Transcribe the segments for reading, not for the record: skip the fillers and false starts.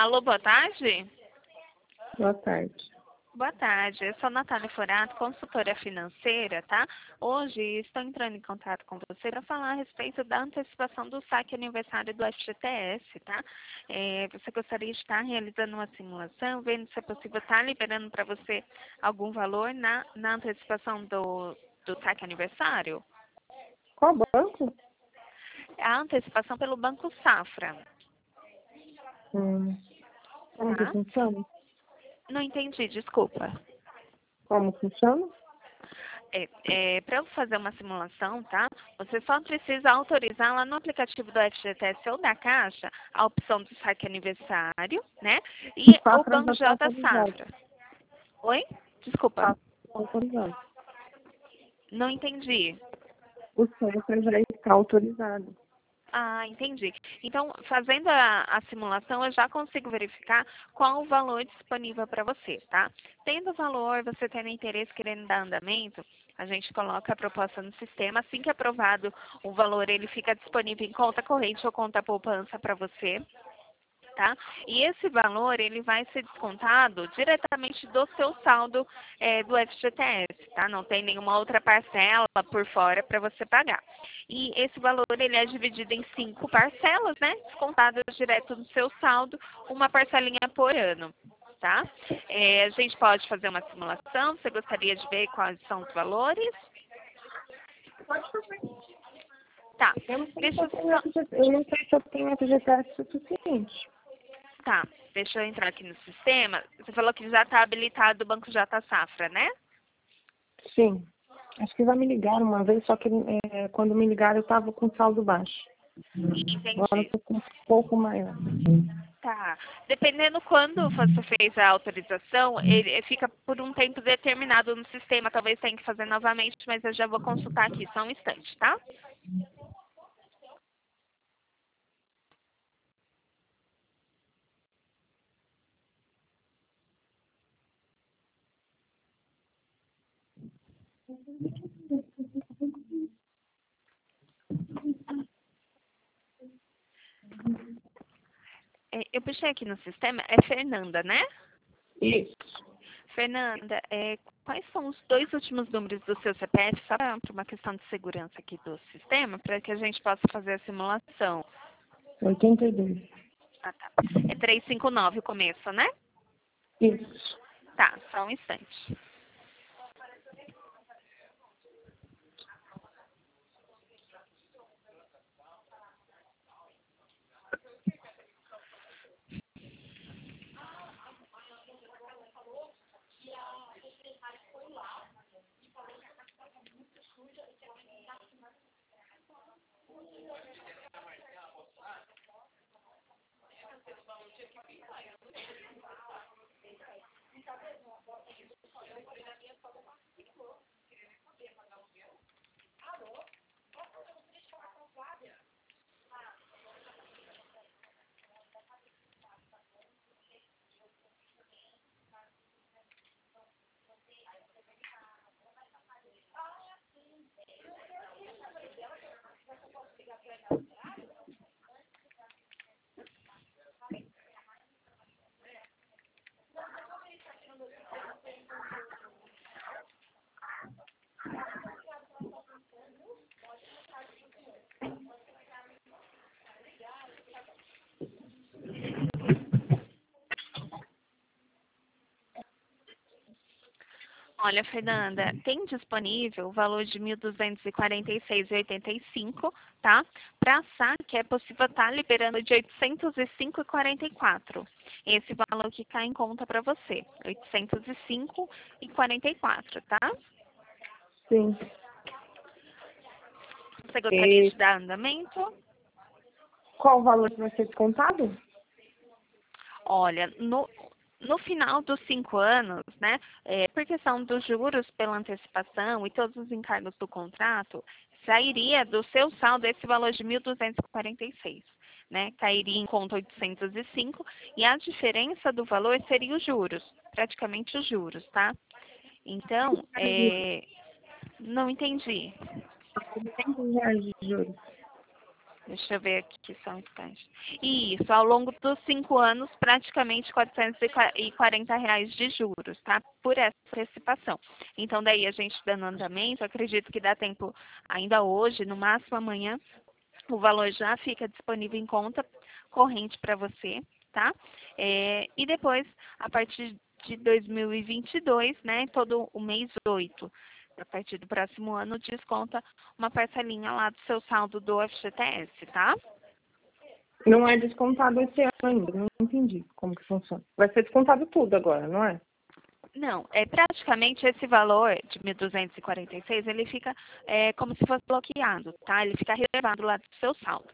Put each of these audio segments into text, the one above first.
Alô, boa tarde? Boa tarde. Boa tarde, eu sou Natália Forato, consultora financeira, tá? Hoje estou entrando em contato com você para falar a respeito da antecipação do saque aniversário do FGTS, tá? Você gostaria de estar realizando uma simulação, vendo se é possível estar liberando para você algum valor na antecipação do saque aniversário? Qual banco? A antecipação pelo Banco Safra, Como que tá? funciona? Não entendi, desculpa. Como funciona? Para eu fazer uma simulação, tá? Você só precisa autorizar lá no aplicativo do FGTS ou da Caixa a opção do saque aniversário, né? E O o Safra Banco já está J autorizado. Safra. Oi? Desculpa, Safra está autorizado. não entendi. O Safra já está autorizado. Ah, entendi. Então, fazendo a simulação, eu já consigo verificar qual o valor disponível para você, tá? Tendo o valor, você tendo interesse, querendo dar andamento, a gente coloca a proposta no sistema. Assim que aprovado o valor, ele fica disponível em conta corrente ou conta poupança para você. Tá? E esse valor ele vai ser descontado diretamente do seu saldo do FGTS, tá? Não tem nenhuma outra parcela por fora para você pagar. E esse valor ele é dividido em 5 parcelas, né? Descontadas direto do seu saldo, uma parcelinha por ano. Tá? A gente pode fazer uma simulação. Você gostaria de ver quais são os valores? Pode fazer. Tá. Eu não sei se Deixa eu eu tenho só... eu não sei se eu tenho FGTS suficiente. Tá, deixa eu entrar aqui no sistema. Você falou que já está habilitado o Banco J Safra, né? Sim. Acho que já me ligaram uma vez, só que quando me ligaram eu estava com saldo baixo. Agora eu Entendi. estou com um pouco maior. Tá. Dependendo quando você fez a autorização, ele fica por um tempo determinado no sistema. Talvez tenha que fazer novamente, mas eu já vou consultar aqui, só um instante, tá? Eu puxei aqui no sistema, é Fernanda, né? Isso. Fernanda, quais são os 2 últimos números do seu CPF, só para uma questão de segurança aqui do sistema, para que a gente possa fazer a simulação? 82. Ah, tá. É 359 o começo, né? Isso. Tá, só um instante. Olha, Fernanda, tem disponível o valor de 1.246,85, tá? Para saque é possível estar liberando de 805,44. Esse valor que cai em conta para você, 805,44, tá? Sim. Você gostaria E de dar andamento? qual o valor que vai ser descontado? Olha, no final dos 5 anos, né, por questão dos juros pela antecipação e todos os encargos do contrato, sairia do seu saldo esse valor de 1.246, né? Cairia em conta 805 e a diferença do valor seria os juros, praticamente os juros, tá? Então, não entendi. R$ 100 de juros. Deixa eu ver aqui só um instante. Isso, ao longo dos 5 anos, praticamente R$ 440 de juros, tá? Por essa antecipação. Então, daí a gente dando andamento, acredito que dá tempo ainda hoje, no máximo amanhã, o valor já fica disponível em conta corrente para você, tá? E depois, a partir de 2022, né, todo o mês 8, a partir do próximo ano, desconta uma parcelinha lá do seu saldo do FGTS, tá? Não é descontado esse ano ainda, não entendi como que funciona. Vai ser descontado tudo agora, não é? Não, praticamente esse valor de 1.246, ele fica como se fosse bloqueado, tá? Ele fica reservado lá do seu saldo.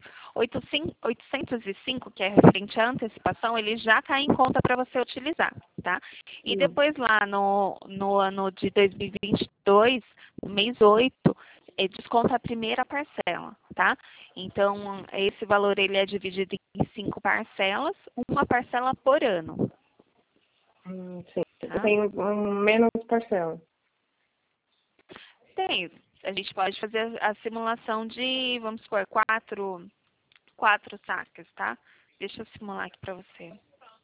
805, que é referente à antecipação, ele já cai em conta para você utilizar, tá? E depois lá no ano de 2022, no mês 8, desconta a primeira parcela, tá? Então, esse valor ele é dividido em 5 parcelas, uma parcela por ano. Sim. Tá? Tem menos parcela. Tem. A gente pode fazer a simulação de, vamos supor, quatro saques, tá? Deixa eu simular aqui para você.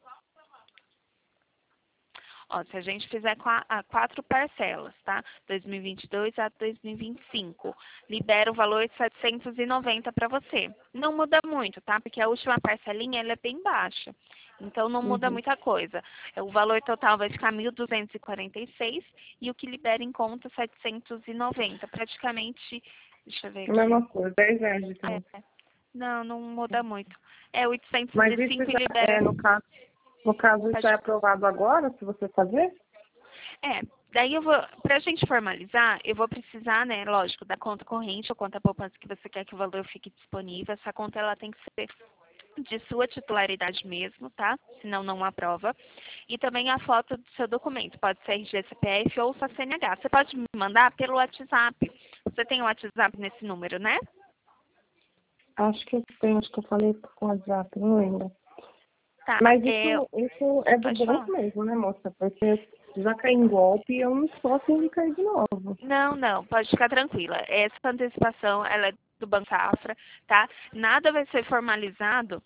Ó, se a gente fizer 4 parcelas, tá? 2022 a 2025, libera o valor de 790 para você. Não muda muito, tá? Porque a última parcelinha ela é bem baixa. Então não muda muita coisa. O valor total vai ficar 1.246 e o que libera em conta 790. Praticamente, deixa eu ver aqui. Mesma coisa, R$10 de diferença. Não muda muito. É Mas isso 805 e já libera. no caso, isso é aprovado agora, se você fazer? Daí pra gente formalizar, eu vou precisar, né, lógico, da conta corrente ou conta poupança que você quer que o valor fique disponível. Essa conta, ela tem que ser de sua titularidade mesmo, tá? Senão não aprova. E também a foto do seu documento, pode ser RG, CPF ou sua CNH. Você pode me mandar pelo WhatsApp. Você tem o WhatsApp nesse número, né? Acho que eu tenho, acho que eu falei com o WhatsApp, não lembro. Tá. Mas isso é do Pode banco falar. mesmo, né, moça? Porque já caí em golpe e eu não sou assim de cair de novo. Não, pode ficar tranquila. Essa antecipação, ela é do Banco Safra, tá? Nada vai ser formalizado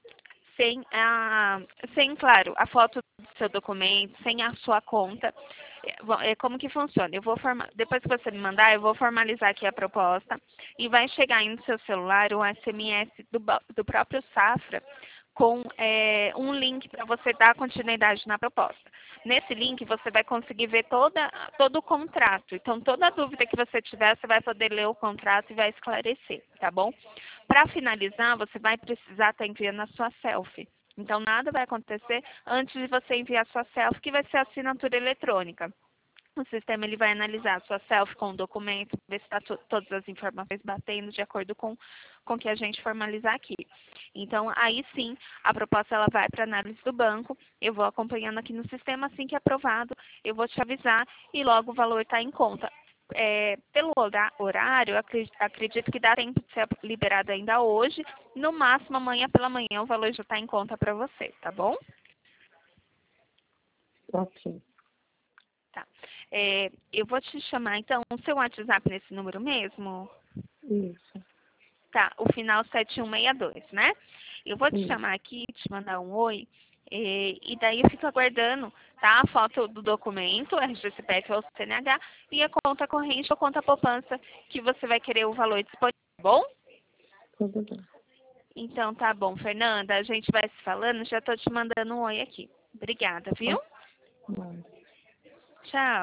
sem, claro, a foto do seu documento, sem a sua conta. Como que funciona? Depois que você me mandar, eu vou formalizar aqui a proposta e vai chegar aí no seu celular um SMS do próprio Safra com um link para você dar continuidade na proposta. Nesse link, você vai conseguir ver todo o contrato. Então, toda dúvida que você tiver, você vai poder ler o contrato e vai esclarecer, tá bom? Para finalizar, você vai precisar estar enviando a sua selfie. Então, nada vai acontecer antes de você enviar a sua selfie, que vai ser a assinatura eletrônica. O sistema ele vai analisar a sua selfie com o documento, ver se está todas as informações batendo de acordo com o que a gente formalizar aqui. Então, aí sim, a proposta ela vai para análise do banco, eu vou acompanhando aqui no sistema, assim que é aprovado, eu vou te avisar e logo o valor está em conta. Pelo horário, acredito que dá tempo de ser liberado ainda hoje, no máximo amanhã pela manhã o valor já está em conta para você, tá bom? Ok. Tá. Eu vou te chamar, então, o seu WhatsApp nesse número mesmo? Isso. Tá, o final 7162, né? Eu vou te chamar aqui, te mandar um oi, e daí eu fico aguardando, tá? A foto do documento, RG, CPF ou CNH, e a conta corrente ou conta poupança que você vai querer o valor disponível, tá bom? Tudo bem. Então tá bom, Fernanda, a gente vai se falando, já tô te mandando um oi aqui. Obrigada, viu? Nada. Tchau.